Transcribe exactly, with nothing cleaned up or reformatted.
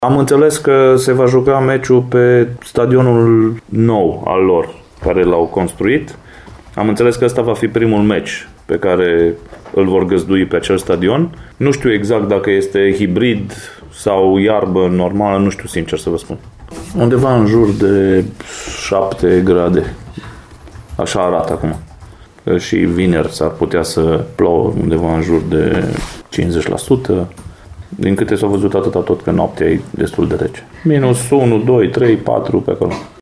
Am înțeles că se va juca meciul pe stadionul nou al lor, care l-au construit. Am înțeles că ăsta va fi primul meci pe care îl vor găzdui pe acel stadion. Nu știu exact dacă este hibrid sau iarbă normală, nu știu sincer să vă spun. Undeva în jur de șapte grade. Așa arată acum. Și vineri s-ar putea să plouă undeva în jur de cincizeci la sută. Din câte s-a văzut atâta tot că noaptea e destul de rece. Minus unu, doi, trei, patru pe acolo.